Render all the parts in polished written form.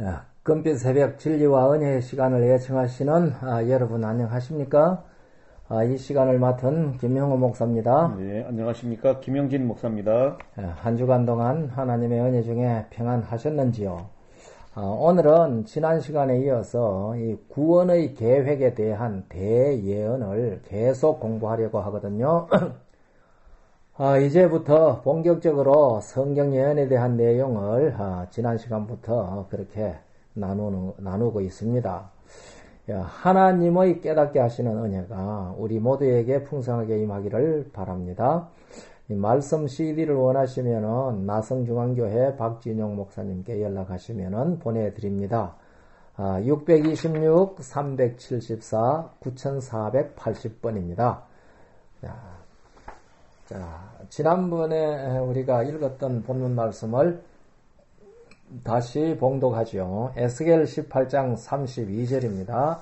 금빛 새벽 진리와 은혜의 시간을 예청하시는 여러분 안녕하십니까? 이 시간을 맡은 김형호 목사입니다. 네, 안녕하십니까? 김영진 목사입니다. 한 주간 동안 하나님의 은혜 중에 평안하셨는지요? 오늘은 지난 시간에 이어서 이 구원의 계획에 대한 대예언을 계속 공부하려고 하거든요. 이제부터 본격적으로 성경 예언에 대한 내용을 지난 시간부터 그렇게 나누고 있습니다. 하나님의 깨닫게 하시는 은혜가 우리 모두에게 풍성하게 임하기를 바랍니다. 이 말씀 CD를 원하시면은 나성중앙교회 박진용 목사님께 연락하시면은 보내드립니다. 626 374 9480번입니다. 지난번에 우리가 읽었던 본문 말씀을 다시 봉독하죠. 에스겔 18장 32절입니다.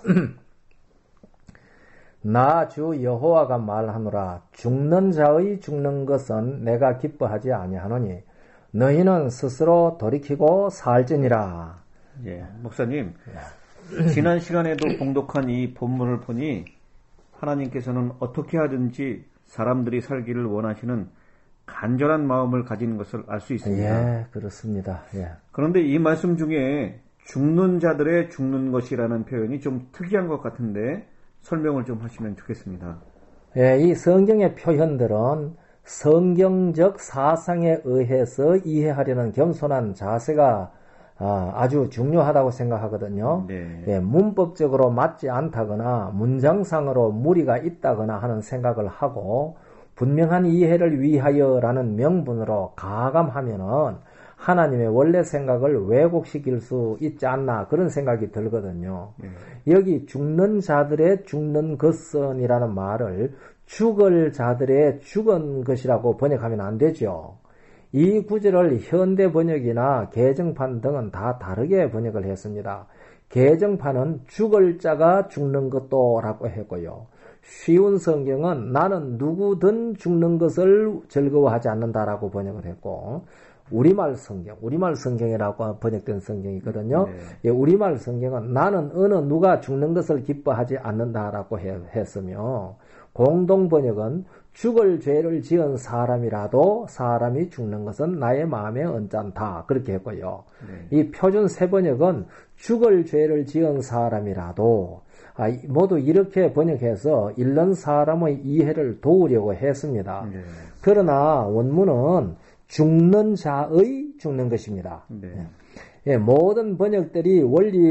나 주 여호와가 말하노라. 죽는 자의 죽는 것은 내가 기뻐하지 아니하노니 너희는 스스로 돌이키고 살지니라. 예, 목사님, 지난 시간에도 봉독한 이 본문을 보니 하나님께서는 어떻게 하든지 사람들이 살기를 원하시는 간절한 마음을 가진 것을 알 수 있습니다. 예, 그렇습니다. 예. 그런데 이 말씀 중에 죽는 자들의 죽는 것이라는 표현이 좀 특이한 것 같은데 설명을 좀 하시면 좋겠습니다. 예, 이 성경의 표현들은 성경적 사상에 의해서 이해하려는 겸손한 자세가 아주 중요하다고 생각하거든요. 네. 예, 문법적으로 맞지 않다거나 문장상으로 무리가 있다거나 하는 생각을 하고 분명한 이해를 위하여라는 명분으로 가감하면은 하나님의 원래 생각을 왜곡시킬 수 있지 않나 그런 생각이 들거든요. 여기 죽는 자들의 죽는 것은이라는 말을 죽을 자들의 죽은 것이라고 번역하면 안 되죠. 이 구절을 현대 번역이나 개정판 등은 다 다르게 번역을 했습니다. 개정판은 죽을 자가 죽는 것도라고 했고요. 쉬운 성경은 나는 누구든 죽는 것을 즐거워하지 않는다라고 번역을 했고, 우리말 성경이라고 번역된 성경이거든요. 네. 예, 우리말 성경은 나는 어느 누가 죽는 것을 기뻐하지 않는다라고 했으며, 공동 번역은 죽을 죄를 지은 사람이라도 사람이 죽는 것은 나의 마음에 언짢다 그렇게 했고요. 네. 이 표준 세 번역은 죽을 죄를 지은 사람이라도 모두 이렇게 번역해서 읽는 사람의 이해를 도우려고 했습니다. 네. 그러나 원문은 죽는 자의 죽는 것입니다. 네. 예, 모든 번역들이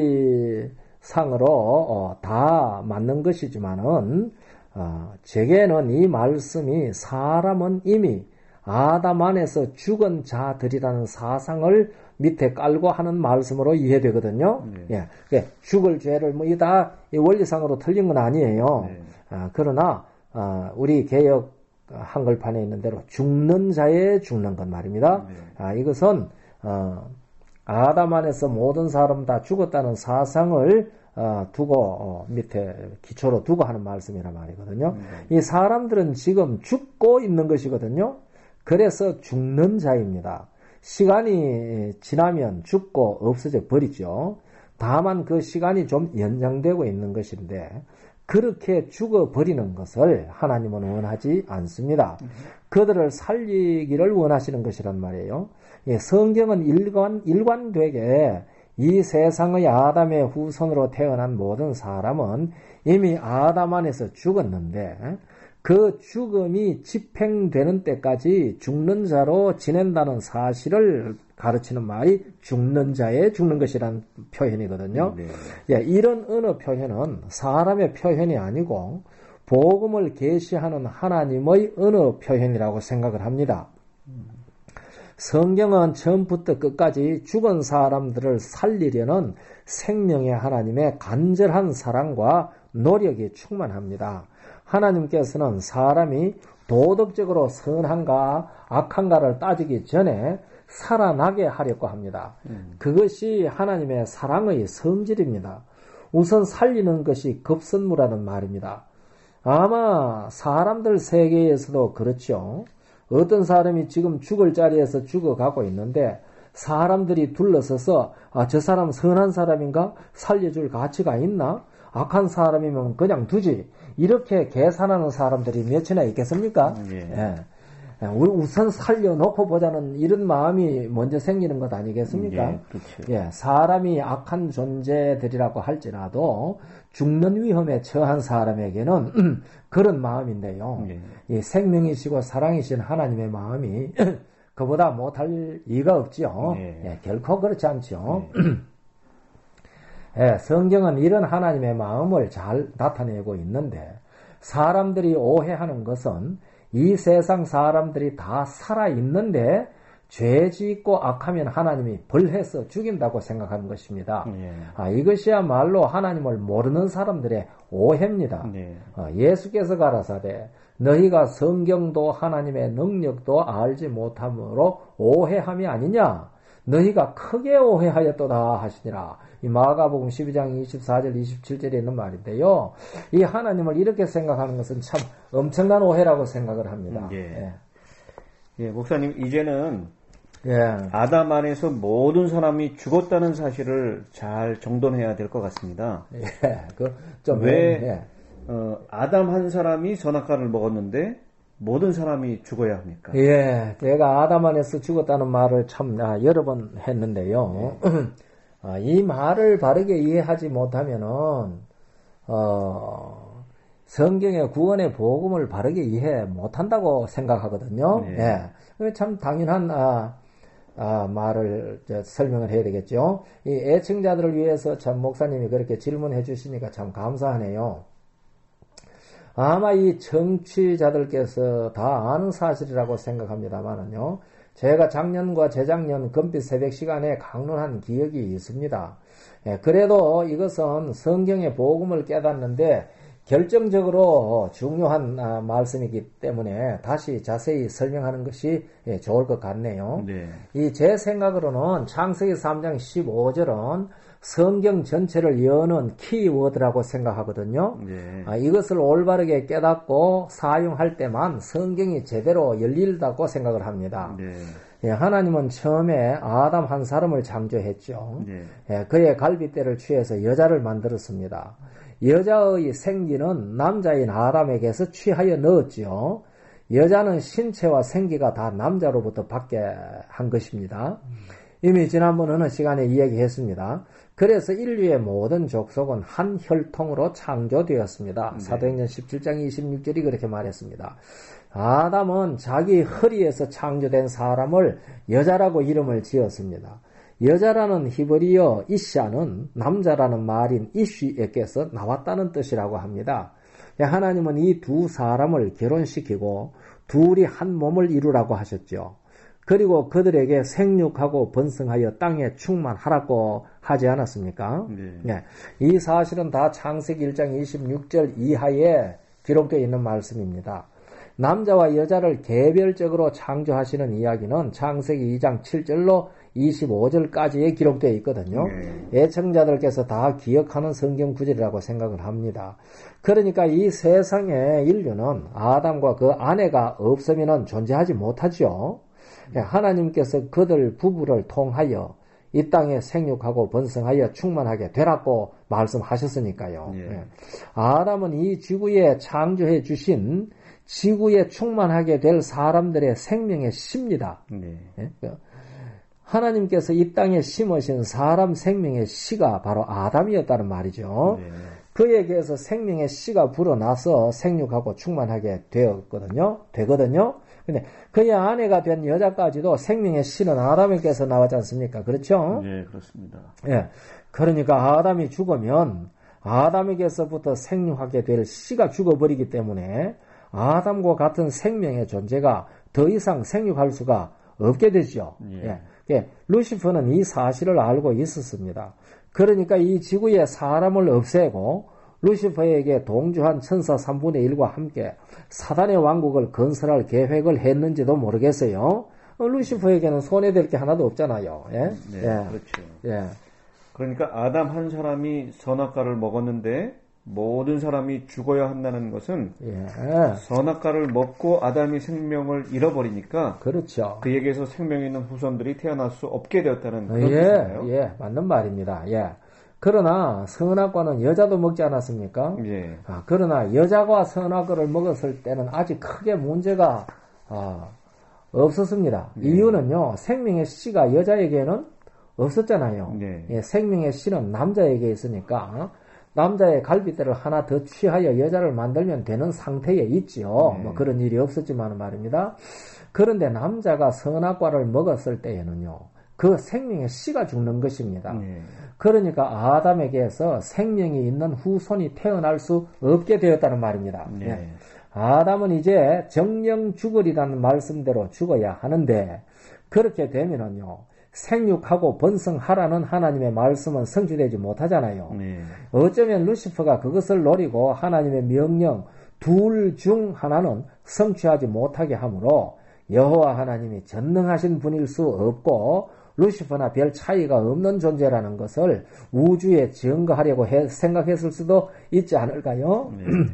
원리상으로 다 맞는 것이지만은 제게는 이 말씀이 사람은 이미 아담 안에서 죽은 자들이라는 사상을 밑에 깔고 하는 말씀으로 이해되거든요. 네. 예, 죽을 죄를 다 원리상으로 틀린 건 아니에요. 네. 그러나 우리 개역 한글판에 있는 대로 죽는 자의 죽는 것 말입니다. 네. 이것은 아담 안에서 모든 사람 다 죽었다는 사상을 두고 밑에 기초로 두고 하는 말씀이란 말이거든요. 이 사람들은 지금 죽고 있는 것이거든요. 그래서 죽는 자입니다. 시간이 지나면 죽고 없어져 버리죠. 다만 그 시간이 좀 연장되고 있는 것인데 그렇게 죽어버리는 것을 하나님은 원하지 않습니다. 그들을 살리기를 원하시는 것이란 말이에요. 성경은 일관되게 이 세상의 아담의 후손으로 태어난 모든 사람은 이미 아담 안에서 죽었는데 그 죽음이 집행되는 때까지 죽는 자로 지낸다는 사실을 가르치는 말이 죽는 자의 죽는 것이라는 표현이거든요. 네. 예, 이런 언어 표현은 사람의 표현이 아니고 복음을 계시하는 하나님의 언어 표현이라고 생각을 합니다. 성경은 처음부터 끝까지 죽은 사람들을 살리려는 생명의 하나님의 간절한 사랑과 노력이 충만합니다. 하나님께서는 사람이 도덕적으로 선한가 악한가를 따지기 전에 살아나게 하려고 합니다. 그것이 하나님의 사랑의 성질입니다. 우선 살리는 것이 급선무라는 말입니다. 아마 사람들 세계에서도 그렇죠. 어떤 사람이 지금 죽을 자리에서 죽어가고 있는데 사람들이 둘러서서 저 사람 선한 사람인가? 살려줄 가치가 있나? 악한 사람이면 그냥 두지. 이렇게 계산하는 사람들이 몇이나 있겠습니까? 예. 우선 살려놓고 보자는 이런 마음이 먼저 생기는 것 아니겠습니까? 예, 그렇죠. 예, 사람이 악한 존재들이라고 할지라도 죽는 위험에 처한 사람에게는 그런 마음인데요. 이 생명이시고 사랑이신 하나님의 마음이 그보다 못할 리가 없지요. 예, 결코 그렇지 않죠. 예, 성경은 이런 하나님의 마음을 잘 나타내고 있는데 사람들이 오해하는 것은 이 세상 사람들이 다 살아있는데 죄 짓고 악하면 하나님이 벌해서 죽인다고 생각하는 것입니다. 이것이야말로 하나님을 모르는 사람들의 오해입니다. 예수께서 가라사대 너희가 성경도 하나님의 능력도 알지 못함으로 오해함이 아니냐. 너희가 크게 오해하였도다 하시니라. 이 마가복음 12장 24절 27절에 있는 말인데요. 이 하나님을 이렇게 생각하는 것은 참 엄청난 오해라고 생각을 합니다. 예, 목사님 이제는 아담 안에서 모든 사람이 죽었다는 사실을 잘 정돈해야 될 것 같습니다. 아담 한 사람이 선악과를 먹었는데 모든 사람이 죽어야 합니까? 예, 제가 아담 안에서 죽었다는 말을 참 여러 번 했는데요. 이 말을 바르게 이해하지 못하면은 성경의 구원의 복음을 바르게 이해 못한다고 생각하거든요. 참 당연한 말을 설명을 해야 되겠죠. 이 애청자들을 위해서 참 목사님이 그렇게 질문해 주시니까 참 감사하네요. 아마 이 청취자들께서 다 아는 사실이라고 생각합니다만은요. 제가 작년과 재작년 금빛 새벽 시간에 강론한 기억이 있습니다. 그래도 이것은 성경의 복음을 깨닫는데 결정적으로 중요한 말씀이기 때문에 다시 자세히 설명하는 것이 좋을 것 같네요. 이 제 생각으로는 창세기 3장 15절은 성경 전체를 여는 키워드라고 생각하거든요. 이것을 올바르게 깨닫고 사용할 때만 성경이 제대로 열린다고 생각을 합니다. 하나님은 처음에 아담 한 사람을 창조했죠. 그의 갈빗대를 취해서 여자를 만들었습니다. 여자의 생기는 남자인 아담에게서 취하여 넣었지요. 여자는 신체와 생기가 다 남자로부터 받게 한 것입니다. 이미 지난번 어느 시간에 이야기했습니다. 그래서 인류의 모든 족속은 한 혈통으로 창조되었습니다. 사도행전 17장 26절이 그렇게 말했습니다. 아담은 자기 허리에서 창조된 사람을 여자라고 이름을 지었습니다. 여자라는 히브리어 이샤는 남자라는 말인 이쉬에게서 나왔다는 뜻이라고 합니다. 하나님은 이 두 사람을 결혼시키고 둘이 한 몸을 이루라고 하셨죠. 그리고 그들에게 생육하고 번성하여 땅에 충만하라고 하지 않았습니까? 이 사실은 다 창세기 1장 26절 이하에 기록되어 있는 말씀입니다. 남자와 여자를 개별적으로 창조하시는 이야기는 창세기 2장 7절로 25절까지에 기록되어 있거든요. 애청자들께서 다 기억하는 성경 구절이라고 생각을 합니다. 그러니까 이 세상의 인류는 아담과 그 아내가 없으면 존재하지 못하죠. 하나님께서 그들 부부를 통하여 이 땅에 생육하고 번성하여 충만하게 되라고 말씀하셨으니까요. 아담은 이 지구에 창조해 주신 지구에 충만하게 될 사람들의 생명의 씨입니다. 하나님께서 이 땅에 심으신 사람 생명의 씨가 바로 아담이었다는 말이죠. 그에게서 생명의 씨가 불어나서 생육하고 충만하게 되거든요. 근데 그의 아내가 된 여자까지도 생명의 씨는 아담에게서 나왔지 않습니까? 그렇죠? 네, 그렇습니다. 그러니까 아담이 죽으면 아담에게서부터 생육하게 될 씨가 죽어버리기 때문에 아담과 같은 생명의 존재가 더 이상 생육할 수가 없게 되죠. 루시퍼는 이 사실을 알고 있었습니다. 그러니까 이 지구에 사람을 없애고 루시퍼에게 동조한 천사 3분의 1과 함께 사단의 왕국을 건설할 계획을 했는지도 모르겠어요. 루시퍼에게는 손해될 게 하나도 없잖아요. 그렇죠. 그러니까 아담 한 사람이 선악과를 먹었는데 모든 사람이 죽어야 한다는 것은 예. 선악과를 먹고 아담이 생명을 잃어버리니까 그렇죠. 그에게서 생명 있는 후손들이 태어날 수 없게 되었다는 그런 예, 뜻인가요? 예, 맞는 말입니다. 예. 그러나 선악과는 여자도 먹지 않았습니까? 예. 그러나 여자가 선악과를 먹었을 때는 아직 크게 문제가 없었습니다. 예. 이유는요, 생명의 씨가 여자에게는 없었잖아요. 예. 예, 생명의 씨는 남자에게 있으니까 남자의 갈비뼈를 하나 더 취하여 여자를 만들면 되는 상태에 있지요. 예. 뭐 그런 일이 없었지만 말입니다. 그런데 남자가 선악과를 먹었을 때에는요, 그 생명의 씨가 죽는 것입니다. 예. 그러니까 아담에게서 생명이 있는 후손이 태어날 수 없게 되었다는 말입니다. 예. 예. 아담은 이제 정령 죽으리라는 말씀대로 죽어야 하는데 그렇게 되면은요, 생육하고 번성하라는 하나님의 말씀은 성취되지 못하잖아요. 예. 어쩌면 루시퍼가 그것을 노리고 하나님의 명령 둘 중 하나는 성취하지 못하게 하므로 여호와 하나님이 전능하신 분일 수 없고 루시퍼나 별 차이가 없는 존재라는 것을 우주에 증거하려고 생각했을 수도 있지 않을까요?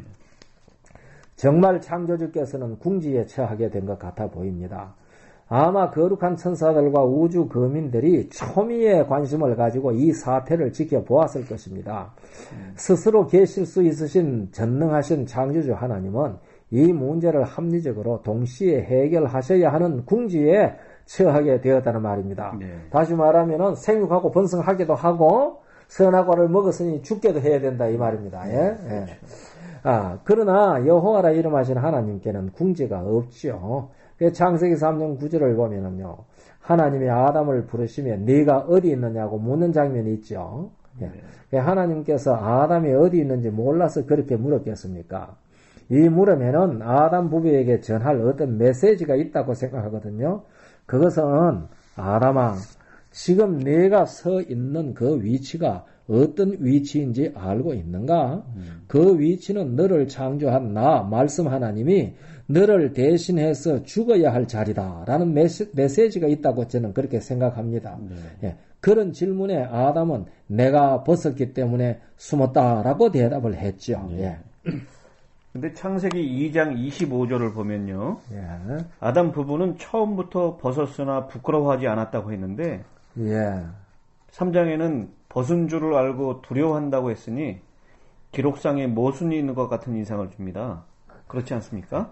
정말 창조주께서는 궁지에 처하게 된 것 같아 보입니다. 아마 거룩한 천사들과 우주 거민들이 초미의 관심을 가지고 이 사태를 지켜보았을 것입니다. 스스로 계실 수 있으신 전능하신 창조주 하나님은 이 문제를 합리적으로 동시에 해결하셔야 하는 궁지에 처하게 되었다는 말입니다. 네. 다시 말하면은 생육하고 번성하기도 하고 선악과를 먹었으니 죽게도 해야 된다 이 말입니다. 예? 예. 그러나 여호와라 이름하신 하나님께는 궁지가 없죠. 창세기 3장 9절을 보면은요, 하나님이 아담을 부르시며 네가 어디 있느냐고 묻는 장면이 있죠. 예. 하나님께서 아담이 어디 있는지 몰라서 그렇게 물었겠습니까? 이 물으면은 아담 부부에게 전할 어떤 메시지가 있다고 생각하거든요. 그것은 아담아, 지금 내가 서 있는 그 위치가 어떤 위치인지 알고 있는가? 그 위치는 너를 창조한 나, 말씀 하나님이 너를 대신해서 죽어야 할 자리다 라는 메시지가 있다고 저는 그렇게 생각합니다. 예, 그런 질문에 아담은 내가 벗었기 때문에 숨었다라고 대답을 했죠. 예. 근데 창세기 2장 25절을 보면요. 예. 아담 부부는 처음부터 벗었으나 부끄러워하지 않았다고 했는데 예. 3장에는 벗은 줄을 알고 두려워한다고 했으니 기록상에 모순이 있는 것 같은 인상을 줍니다. 그렇지 않습니까?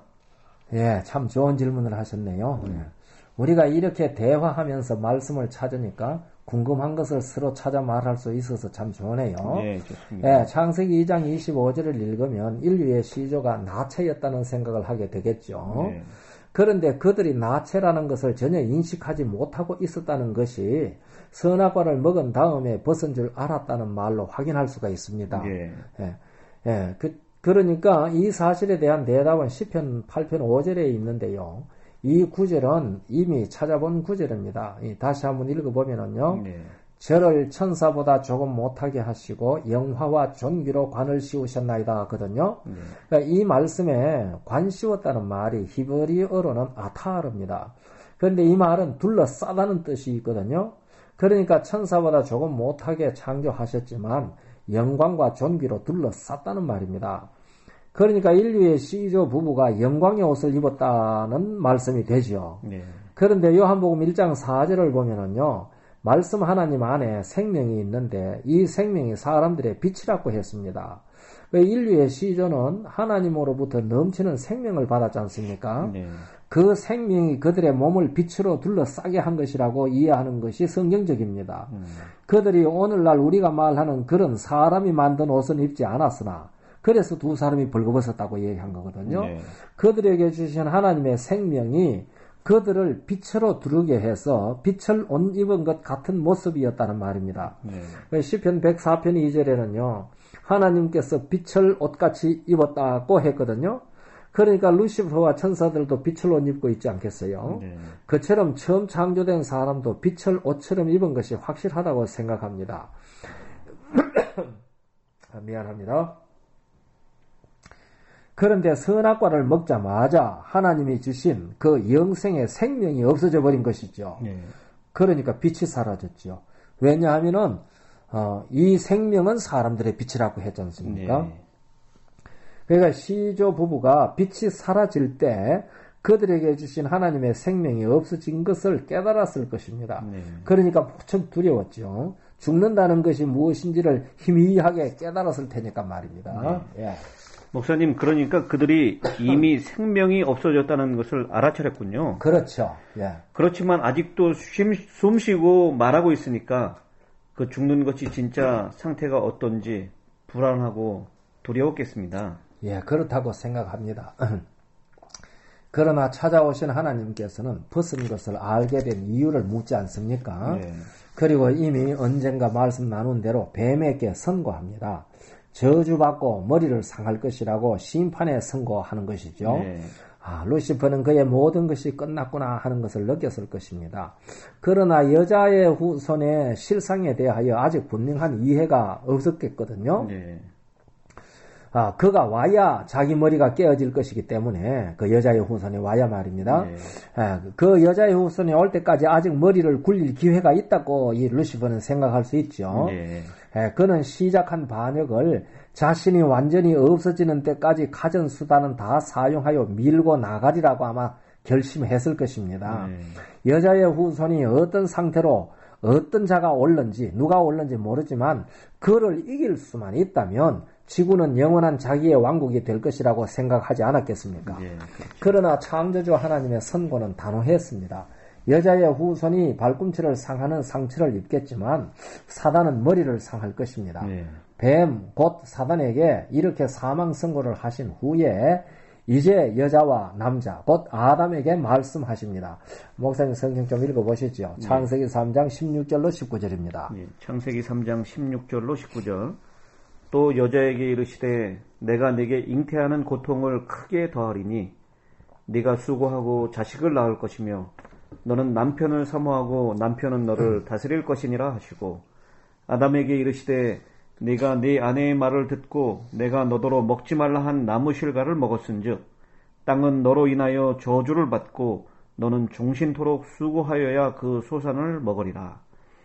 예, 참 좋은 질문을 하셨네요. 예. 우리가 이렇게 대화하면서 말씀을 찾으니까 궁금한 것을 서로 찾아 말할 수 있어서 참 좋네요. 네, 좋습니다. 예, 창세기 2장 25절을 읽으면 인류의 시조가 나체였다는 생각을 하게 되겠죠. 네. 그런데 그들이 나체라는 것을 전혀 인식하지 못하고 있었다는 것이 선악과를 먹은 다음에 벗은 줄 알았다는 말로 확인할 수가 있습니다. 네. 예, 예, 그러니까 이 사실에 대한 대답은 시편 8편 5절에 있는데요. 이 구절은 이미 찾아본 구절입니다. 다시 한번 읽어보면은요. 네. 저를 천사보다 조금 못하게 하시고 영화와 존귀로 관을 씌우셨나이다 하거든요. 그러니까 이 말씀에 관 씌웠다는 말이 히브리어로는 아타르입니다. 그런데 이 말은 둘러싸다는 뜻이 있거든요. 그러니까 천사보다 조금 못하게 창조하셨지만 영광과 존귀로 둘러쌌다는 말입니다. 그러니까 인류의 시조 부부가 영광의 옷을 입었다는 말씀이 되죠. 네. 그런데 요한복음 1장 4절을 보면은요, 말씀 하나님 안에 생명이 있는데 이 생명이 사람들의 빛이라고 했습니다. 인류의 시조는 하나님으로부터 넘치는 생명을 받았지 않습니까? 네. 그 생명이 그들의 몸을 빛으로 둘러싸게 한 것이라고 이해하는 것이 성경적입니다. 그들이 오늘날 우리가 말하는 그런 사람이 만든 옷은 입지 않았으나 그래서 두 사람이 벌거벗었다고 얘기한 거거든요. 네. 그들에게 주신 하나님의 생명이 그들을 빛으로 두르게 해서 빛을 옷 입은 것 같은 모습이었다는 말입니다. 네. 시편 104편 2절에는요. 하나님께서 빛을 옷같이 입었다고 했거든요. 그러니까 루시퍼와 천사들도 빛을 옷 입고 있지 않겠어요? 네. 그처럼 처음 창조된 사람도 빛을 옷처럼 입은 것이 확실하다고 생각합니다. 미안합니다. 그런데 선악과를 먹자마자 하나님이 주신 그 영생의 생명이 없어져 버린 것이죠. 네. 그러니까 빛이 사라졌죠. 왜냐하면은 이 생명은 사람들의 빛이라고 했지 않습니까? 네. 그러니까 시조 부부가 빛이 사라질 때 그들에게 주신 하나님의 생명이 없어진 것을 깨달았을 것입니다. 그러니까 무척 두려웠죠. 죽는다는 것이 무엇인지를 희미하게 깨달았을 테니까 말입니다. 예. 목사님, 그러니까 그들이 이미 생명이 없어졌다는 것을 알아차렸군요. 그렇죠. 예. 그렇지만 아직도 숨쉬고 말하고 있으니까 그 죽는 것이 진짜 상태가 어떤지 불안하고 두려웠겠습니다. 예, 그렇다고 생각합니다. 그러나 찾아오신 하나님께서는 벗은 것을 알게 된 이유를 묻지 않습니까? 네. 그리고 이미 언젠가 말씀 나눈 대로 뱀에게 선고합니다. 저주받고 머리를 상할 것이라고 심판에 선고하는 것이죠. 네. 루시퍼는 그의 모든 것이 끝났구나 하는 것을 느꼈을 것입니다. 그러나 여자의 후손의 실상에 대하여 아직 분명한 이해가 없었겠거든요. 네. 그가 와야 자기 머리가 깨어질 것이기 때문에 그 여자의 후손이 와야 말입니다. 네. 그 여자의 후손이 올 때까지 아직 머리를 굴릴 기회가 있다고 이 루시퍼는 생각할 수 있죠. 네. 그는 시작한 반역을 자신이 완전히 없어지는 때까지 가진 수단은 다 사용하여 밀고 나가리라고 아마 결심했을 것입니다. 여자의 후손이 어떤 상태로 어떤 자가 올는지 누가 올는지 모르지만 그를 이길 수만 있다면 지구는 영원한 자기의 왕국이 될 것이라고 생각하지 않았겠습니까? 네, 그렇죠. 그러나 창조주 하나님의 선고는 단호했습니다. 여자의 후손이 발꿈치를 상하는 상처를 입겠지만 사단은 머리를 상할 것입니다. 네. 뱀, 곧 사단에게 이렇게 사망 선고를 하신 후에 이제 여자와 남자, 곧 아담에게 말씀하십니다. 목사님 성경 좀 읽어보시죠. 네. 창세기 3장 16절로 19절입니다. 네, 창세기 3장 16절로 19절. 또 여자에게 이르시되 내가 네게 잉태하는 고통을 크게 더하리니 네가 수고하고 자식을 낳을 것이며 너는 남편을 사모하고 남편은 너를 다스릴 것이니라 하시고 아담에게 이르시되 네가 네 아내의 말을 듣고 내가 너더러 먹지 말라 한 나무 실과를 먹었은즉 땅은 너로 인하여 저주를 받고 너는 종신토록 수고하여야 그 소산을 먹으리라.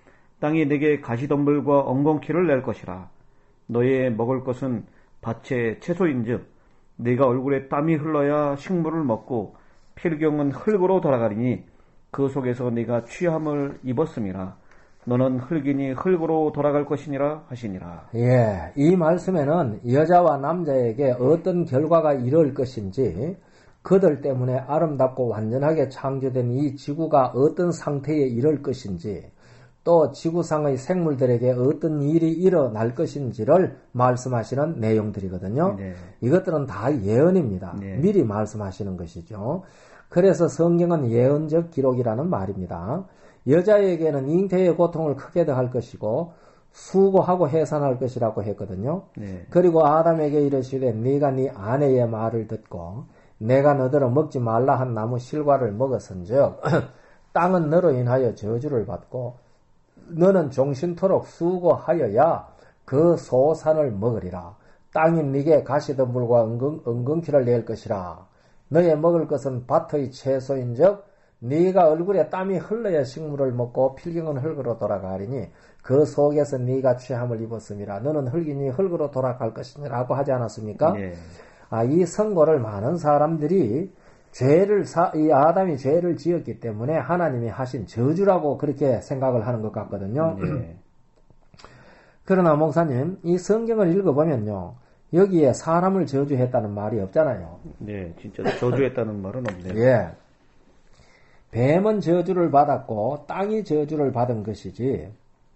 땅이 네게 가시덤불과 엉겅퀴를 낼 것이라. 너의 먹을 것은 밭의 채소인즉 네가 얼굴에 땀이 흘러야 식물을 먹고 필경은 흙으로 돌아가리니 그 속에서 네가 취함을 입었음이라. 너는 흙이니 흙으로 돌아갈 것이니라 하시니라. 예, 이 말씀에는 여자와 남자에게 어떤 결과가 이룰 것인지 그들 때문에 아름답고 완전하게 창조된 이 지구가 어떤 상태에 이를 것인지 또 지구상의 생물들에게 어떤 일이 일어날 것인지를 말씀하시는 내용들이거든요. 네. 이것들은 다 예언입니다. 네. 미리 말씀하시는 것이죠. 그래서 성경은 예언적 기록이라는 말입니다. 여자에게는 잉태의 고통을 크게 더할 것이고 수고하고 해산할 것이라고 했거든요. 네. 그리고 아담에게 이르시되 네가 네 아내의 말을 듣고 내가 너더러 먹지 말라 한 나무 실과를 먹었은즉 땅은 너로 인하여 저주를 받고 너는 종신토록 수고하여야 그 소산을 먹으리라. 땅이 네게 가시덤불과 엉겅퀴를 낼 것이라. 너의 먹을 것은 밭의 채소인즉 네가 얼굴에 땀이 흘러야 식물을 먹고 필경은 흙으로 돌아가리니 그 속에서 네가 취함을 입었음이라. 너는 흙이니 흙으로 돌아갈 것이라고 하지 않았습니까? 네. 이 선고를 많은 사람들이 이 아담이 죄를 지었기 때문에 하나님이 하신 저주라고 그렇게 생각을 하는 것 같거든요. 네. 그러나 목사님, 이 성경을 읽어보면요. 여기에 사람을 저주했다는 말이 없잖아요. 네, 진짜 저주했다는 말은 없네요. 예. 뱀은 저주를 받았고 땅이 저주를 받은 것이지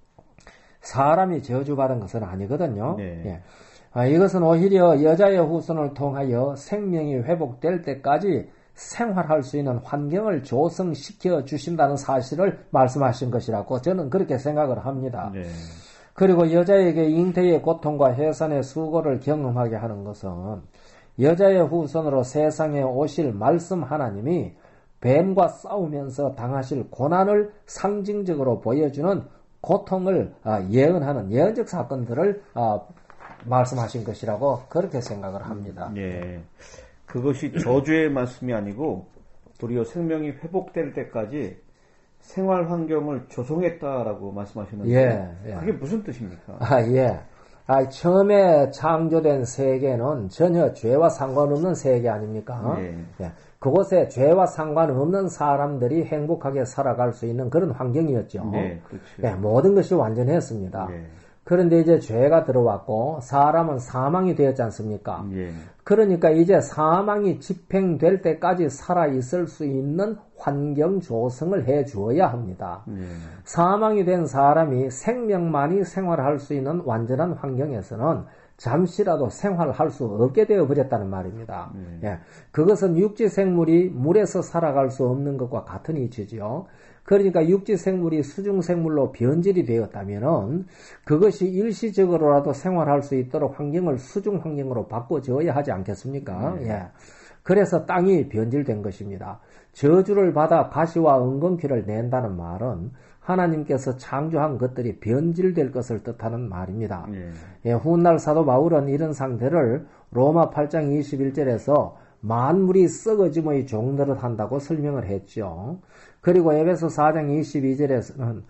사람이 저주받은 것은 아니거든요. 네. 예. 이것은 오히려 여자의 후손을 통하여 생명이 회복될 때까지 생활할 수 있는 환경을 조성시켜 주신다는 사실을 말씀하신 것이라고 저는 그렇게 생각을 합니다. 네. 그리고 여자에게 잉태의 고통과 해산의 수고를 경험하게 하는 것은 여자의 후손으로 세상에 오실 말씀 하나님이 뱀과 싸우면서 당하실 고난을 상징적으로 보여주는 고통을 예언하는 예언적 사건들을 말씀하신 것이라고 그렇게 생각을 합니다. 네. 그것이 저주의 말씀이 아니고 도리어 생명이 회복될 때까지 생활 환경을 조성했다라고 말씀하셨는데 그게 무슨 뜻입니까? 예. 처음에 창조된 세계는 전혀 죄와 상관없는 세계 아닙니까? 예. 그곳에 죄와 상관없는 사람들이 행복하게 살아갈 수 있는 그런 환경이었죠. 그렇죠. 예, 모든 것이 완전했습니다. 그런데 이제 죄가 들어왔고 사람은 사망이 되었지 않습니까? 그러니까 이제 사망이 집행될 때까지 살아있을 수 있는 환경 조성을 해 주어야 합니다. 사망이 된 사람이 생명만이 생활할 수 있는 완전한 환경에서는 잠시라도 생활할 수 없게 되어 버렸다는 말입니다. 예, 그것은 육지 생물이 물에서 살아갈 수 없는 것과 같은 이치지요. 그러니까 육지 생물이 수중 생물로 변질이 되었다면은 그것이 일시적으로라도 생활할 수 있도록 환경을 수중 환경으로 바꿔줘야 하지 않겠습니까? 예. 그래서 땅이 변질된 것입니다. 저주를 받아 가시와 엉겅퀴를 낸다는 말은 하나님께서 창조한 것들이 변질될 것을 뜻하는 말입니다. 예, 훗날 사도 바울은 이런 상태를 로마 8장 21절에서 만물이 썩어짐의 종노릇 한다고 설명을 했죠. 그리고 에베소 4장 22절에서는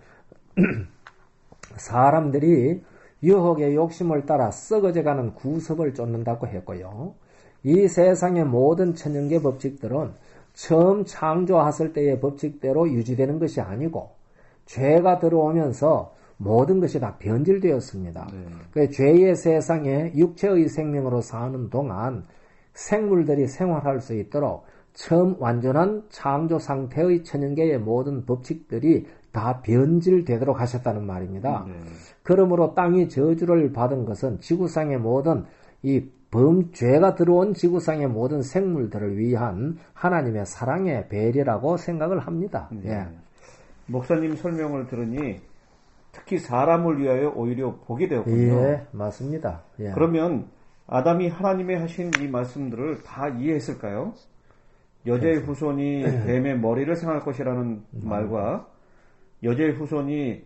사람들이 유혹의 욕심을 따라 썩어져가는 구습을 쫓는다고 했고요. 이 세상의 모든 천연계 법칙들은 처음 창조했을 때의 법칙대로 유지되는 것이 아니고 죄가 들어오면서 모든 것이 다 변질되었습니다. 그 죄의 세상에 육체의 생명으로 사는 동안 생물들이 생활할 수 있도록 처음 완전한 창조 상태의 천연계의 모든 법칙들이 다 변질되도록 하셨다는 말입니다. 그러므로 땅이 저주를 받은 것은 지구상의 모든 이 죄가 들어온 지구상의 모든 생물들을 위한 하나님의 사랑의 배려라고 생각을 합니다. 예. 목사님 설명을 들으니 특히 사람을 위하여 오히려 복이 되었군요. 예, 맞습니다. 예. 그러면 아담이 하나님의 하신 이 말씀들을 다 이해했을까요? 여자의 후손이 뱀의 머리를 생할 것이라는 말과 여자의 후손이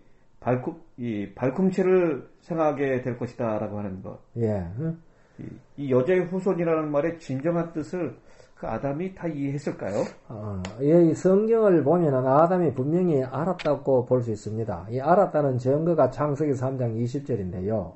발꿈치를 생하게 될 것이다라고 하는 것. 예. 이 여자의 후손이라는 말의 진정한 뜻을 그 아담이 다 이해했을까요? 이 성경을 보면은 아담이 분명히 알았다고 볼 수 있습니다. 이 알았다는 증거가 창세기 3장 20절인데요.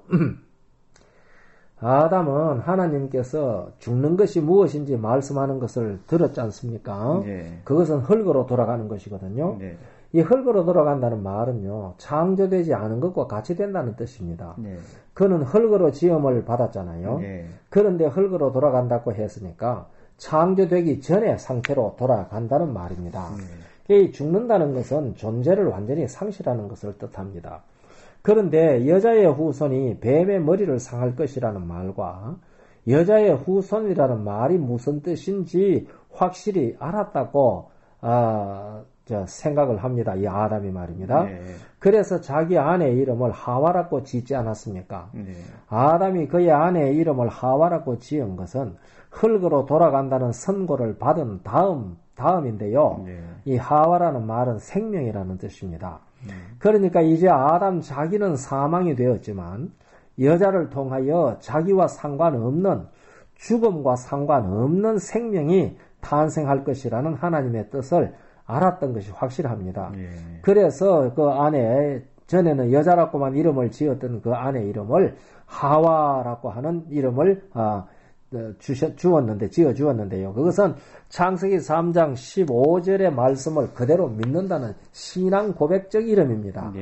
아담은 하나님께서 죽는 것이 무엇인지 말씀하는 것을 들었지 않습니까? 그것은 흙으로 돌아가는 것이거든요. 이 흙으로 돌아간다는 말은요, 창조되지 않은 것과 같이 된다는 뜻입니다. 그는 흙으로 지음을 받았잖아요. 그런데 흙으로 돌아간다고 했으니까 창조되기 전의 상태로 돌아간다는 말입니다. 이 죽는다는 것은 존재를 완전히 상실하는 것을 뜻합니다. 그런데 여자의 후손이 뱀의 머리를 상할 것이라는 말과 여자의 후손이라는 말이 무슨 뜻인지 확실히 알았다고 생각을 합니다. 이 아담이 말입니다. 그래서 자기 아내의 이름을 하와라고 짓지 않았습니까? 아담이 그의 아내의 이름을 하와라고 지은 것은 흙으로 돌아간다는 선고를 받은 다음인데요. 이 하와라는 말은 생명이라는 뜻입니다. 그러니까 이제 아담 자기는 사망이 되었지만 여자를 통하여 자기와 상관없는 죽음과 상관없는 생명이 탄생할 것이라는 하나님의 뜻을 알았던 것이 확실합니다. 그래서 그 아내 전에는 여자라고만 이름을 지었던 그 아내 이름을 하와라고 하는 이름을 지어주었는데요. 그것은 창세기 3장 15절의 말씀을 그대로 믿는다는 신앙 고백적 이름입니다.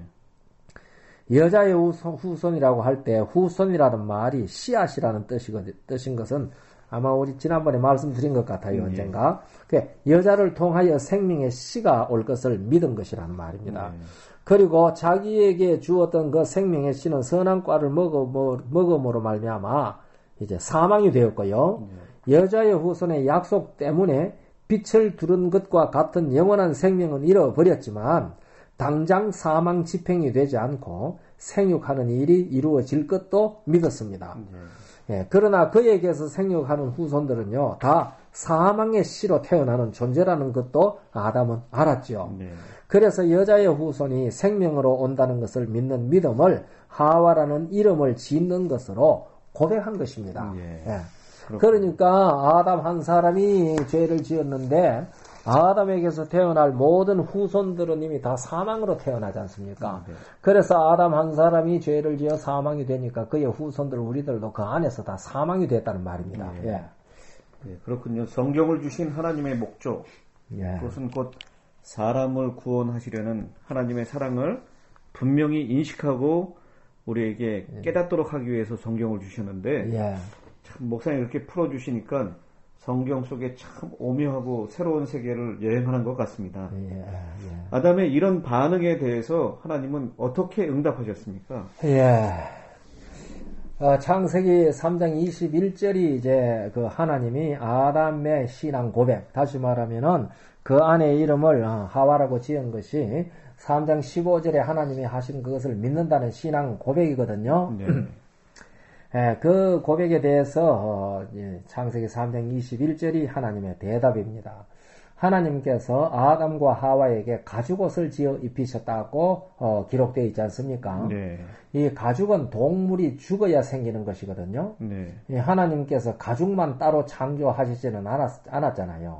여자의 후손이라고 할 때 후손이라는 말이 씨앗이라는 뜻인 것은 아마 우리 지난번에 말씀드린 것 같아요. 언젠가. 여자를 통하여 생명의 씨가 올 것을 믿은 것이라는 말입니다. 그리고 자기에게 주었던 그 생명의 씨는 선한 과를 먹음으로 말미암아 이제 사망이 되었고요. 여자의 후손의 약속 때문에 빛을 두른 것과 같은 영원한 생명은 잃어버렸지만 당장 사망 집행이 되지 않고 생육하는 일이 이루어질 것도 믿었습니다. 그러나 그에게서 생육하는 후손들은요, 다 사망의 씨로 태어나는 존재라는 것도 아담은 알았죠. 그래서 여자의 후손이 생명으로 온다는 것을 믿는 믿음을 하와라는 이름을 짓는 것으로 고백한 것입니다. 그러니까 아담 한 사람이 죄를 지었는데 아담에게서 태어날 모든 후손들은 이미 다 사망으로 태어나지 않습니까? 그래서 아담 한 사람이 죄를 지어 사망이 되니까 그의 후손들 우리들도 그 안에서 다 사망이 됐다는 말입니다. 예. 그렇군요. 성경을 주신 하나님의 목적, 그것은 곧 사람을 구원하시려는 하나님의 사랑을 분명히 인식하고 우리에게 깨닫도록 하기 위해서 성경을 주셨는데 참 목사님 이렇게 풀어주시니까 성경 속에 참 오묘하고 새로운 세계를 여행하는 것 같습니다. 아담의 이런 반응에 대해서 하나님은 어떻게 응답하셨습니까? 창세기 3장 21절이 이제 그 하나님이 아담의 신앙 고백, 다시 말하면은 그 아내의 이름을 하와라고 지은 것이 3장 15절에 하나님이 하신 그것을 믿는다는 신앙 고백이거든요. 그 고백에 대해서 창세기 3장 21절이 하나님의 대답입니다. 하나님께서 아담과 하와에게 가죽옷을 지어 입히셨다고 기록되어 있지 않습니까? 이 가죽은 동물이 죽어야 생기는 것이거든요. 하나님께서 가죽만 따로 창조하시지는 않았잖아요.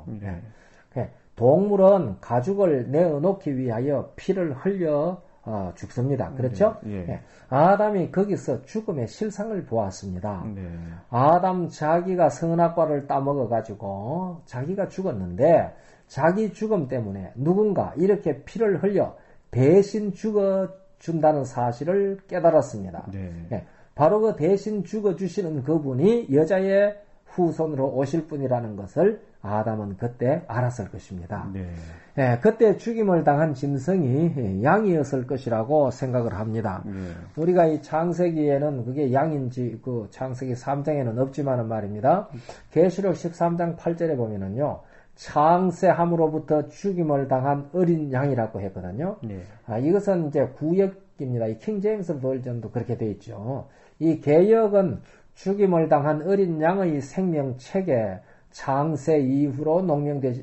동물은 가죽을 내어놓기 위하여 피를 흘려 죽습니다. 그렇죠? 아담이 거기서 죽음의 실상을 보았습니다. 아담 자기가 선악과를 따먹어가지고 자기가 죽었는데 자기 죽음 때문에 누군가 이렇게 피를 흘려 대신 죽어준다는 사실을 깨달았습니다. 바로 그 대신 죽어주시는 그분이 여자의 후손으로 오실 분이라는 것을 아담은 그때 알았을 것입니다. 그때 죽임을 당한 짐승이 양이었을 것이라고 생각을 합니다. 우리가 이 창세기에는 그게 양인지 그 창세기 3장에는 없지만은 말입니다. 계시록 13장 8절에 보면은요. 창세함으로부터 죽임을 당한 어린 양이라고 했거든요. 이것은 이제 구역입니다. 이 킹제임스 버전도 그렇게 되어 있죠. 이 개역은 죽임을 당한 어린 양의 생명책에 창세 이후로 농명되지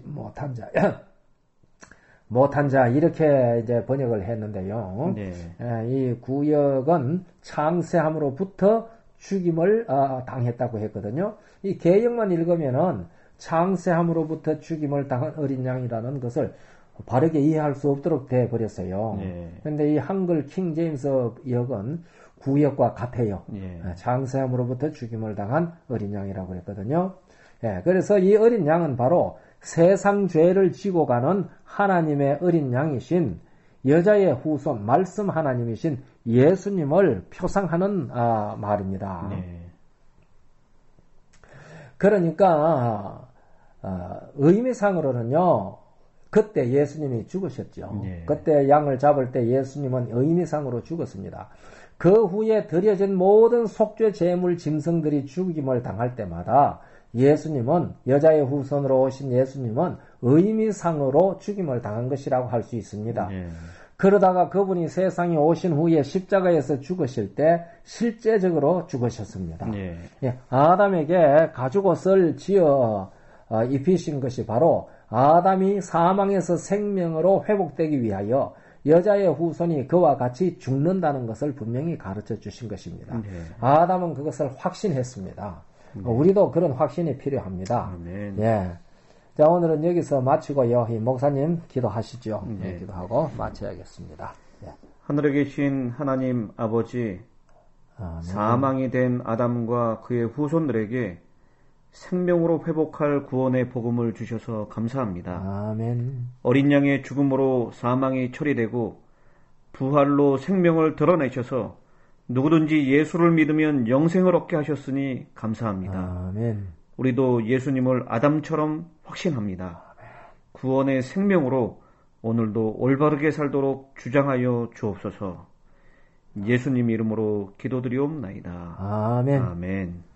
못한 자 이렇게 이제 번역을 했는데요. 이 구역은 창세함으로부터 죽임을 당했다고 했거든요. 이 개역만 읽으면은 창세함으로부터 죽임을 당한 어린 양이라는 것을 바르게 이해할 수 없도록 돼 버렸어요. 그런데 이 한글 킹제임스 역은 구역과 같아요. 창세함으로부터 죽임을 당한 어린 양이라고 했거든요. 그래서 이 어린 양은 바로 세상 죄를 지고 가는 하나님의 어린 양이신 여자의 후손 말씀 하나님이신 예수님을 표상하는 말입니다. 그러니까 의미상으로는요. 그때 예수님이 죽으셨죠. 그때 양을 잡을 때 예수님은 의미상으로 죽었습니다. 그 후에 드려진 모든 속죄 제물 짐승들이 죽임을 당할 때마다 예수님은 여자의 후손으로 오신 예수님은 의미상으로 죽임을 당한 것이라고 할 수 있습니다. 그러다가 그분이 세상에 오신 후에 십자가에서 죽으실 때 실제적으로 죽으셨습니다. 아담에게 가죽옷을 지어 입히신 것이 바로 아담이 사망에서 생명으로 회복되기 위하여 여자의 후손이 그와 같이 죽는다는 것을 분명히 가르쳐 주신 것입니다. 아담은 그것을 확신했습니다. 우리도 그런 확신이 필요합니다. 자, 오늘은 여기서 마치고요. 이 목사님 기도하시죠. 기도하고 마쳐야겠습니다. 하늘에 계신 하나님 아버지, 사망이 된 아담과 그의 후손들에게 생명으로 회복할 구원의 복음을 주셔서 감사합니다. 아멘. 어린 양의 죽음으로 사망이 처리되고 부활로 생명을 드러내셔서 누구든지 예수를 믿으면 영생을 얻게 하셨으니 감사합니다. 아멘. 우리도 예수님을 아담처럼 확신합니다. 구원의 생명으로 오늘도 올바르게 살도록 주장하여 주옵소서. 예수님 이름으로 기도드리옵나이다. 아멘. 아멘.